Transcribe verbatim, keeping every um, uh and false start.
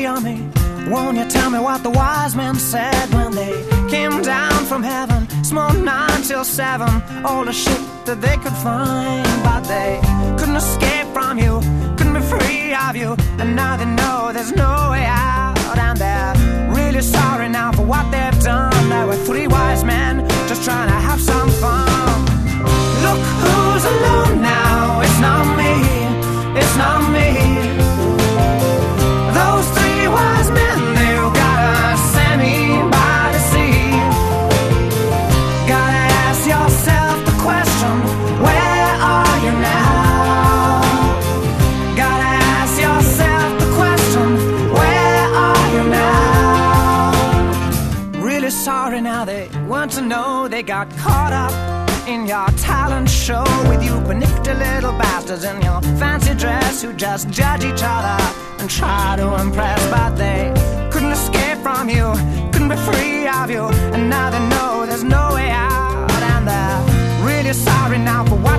pity on me? Won't you tell me what the wise men said when they came down from heaven? Small nine till seven, all the shit that they could find. But they couldn't escape from you, couldn't be free of you. And now they know there's no way out. And they're really sorry now for what they've done. There were three wise men just trying to have some fun. Look who's alone now, it's not me, it's not me. Those three wise men, they've gotta send me by the sea. Gotta ask yourself the question, where are you now? Gotta ask yourself the question, where are you now? Really sorry now, they weren't to know they got caught up in your talent show with you panicky little bastards in your fancy dress who just judge each other and try to impress. But they couldn't escape from you, couldn't be free of you. And now they know there's no way out. And they're really sorry now for what